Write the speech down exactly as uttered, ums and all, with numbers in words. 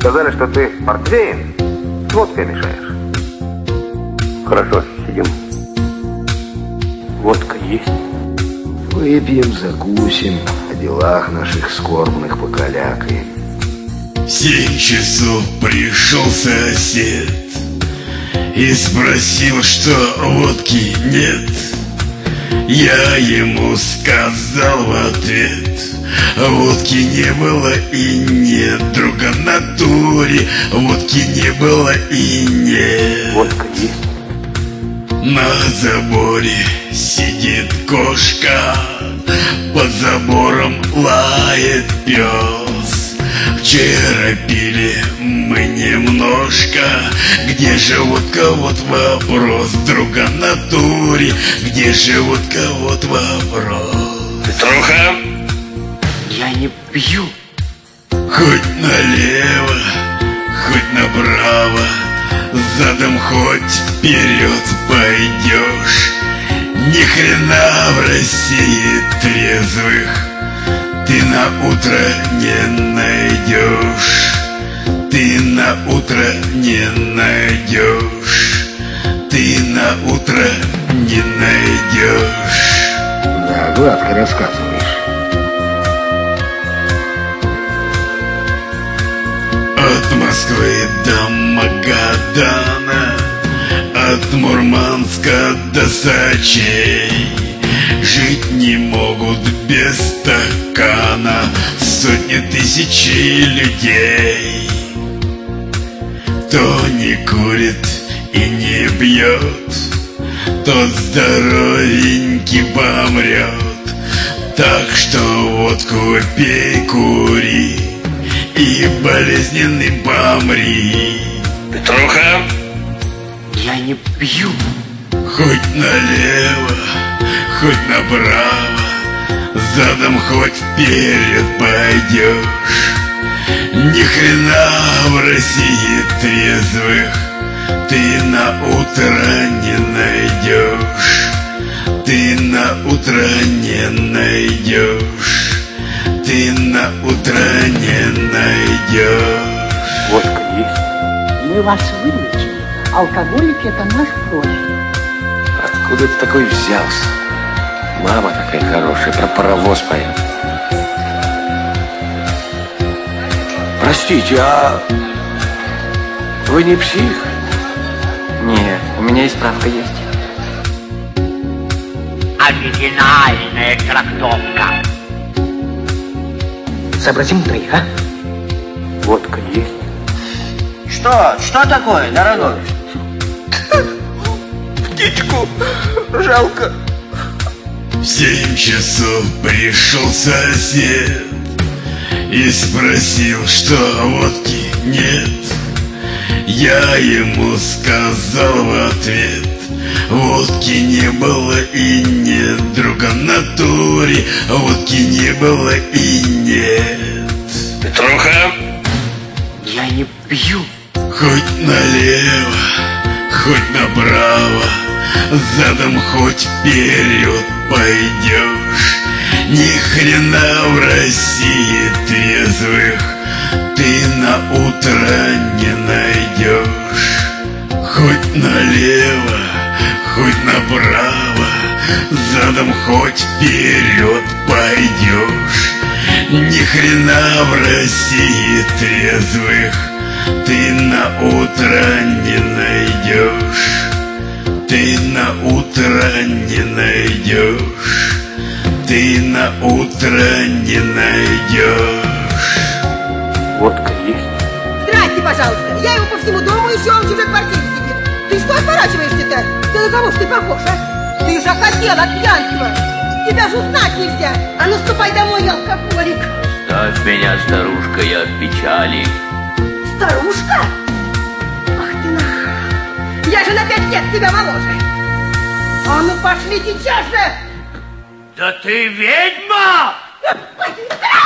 Сказали, что ты портвейн с водкой мешаешь. Хорошо, сидим. Водка есть? Выпьем, закусим, о делах наших скорбных покалякаем. В семь часов пришел сосед и спросил, что водки нет. Я ему сказал в ответ: водки не было и нет. Друга натуре водки не было и нет. Водка есть? На заборе сидит кошка, под забором лает пес. Вчера пили мы немножко, где же водка, вот вопрос. Друга натуре, где же водка, вот вопрос. Петруха! Я не пью. Хоть налево, хоть направо, задом хоть вперед пойдешь. Ни хрена в России трезвых ты на утро не найдешь. Ты на утро не найдешь. Ты на утро не найдешь. Да, гладко рассказываешь. От Москвы до Магадана, от Мурманска до Сочей жить не могут без стакана сотни тысяч людей. Кто не курит и не бьет, тот здоровенький помрет. Так что водку пей, кури и болезненный помри. Петруха! Я не пью. Хоть налево, хоть направо, задом хоть вперед пойдешь. Ни хрена в России трезвых ты на утро не найдешь. Ты на утро не найдешь. Ты на утро не найдешь. Водка есть? Мы вас вылечим. Алкоголики — это наш профиль. Откуда ты такой взялся? Мама такая хорошая, про паровоз поет. Простите, а вы не псих? Нет, у меня и справка есть. Оригинальная трактовка. Сообразим троих, а? Водка есть? Что? Что такое, дорогой? Птичку жалко. В семь часов пришел сосед и спросил, что водки нет. Я ему сказал в ответ: водки не было и нет. Друга натуре водки не было и нет. Петруха! Я не пью. Хоть налево, хоть направо, задом хоть вперед пойдешь. Ни хрена в России трезвых ты на утро не найдешь. Хоть налево, хоть направо, задом хоть вперед пойдешь. Ни хрена в России трезвых ты на утро не найдешь. Ты на утро не найдешь. Ты на утро не найдешь. Водка есть? Здрасте, пожалуйста. Я его по всему дому ищу, он в чужой квартире сидит. Ты что отворачиваешься-то? Ты на кого ж ты похож, а? Ты же охотел от пьянства. Тебя же узнать нельзя. А ну ступай домой, алкоголик. Ставь меня, старушка, я в печали. Старушка? Ах ты нахал. Я же на пять лет тебя моложе. А ну пошли сейчас же. Да ты ведьма!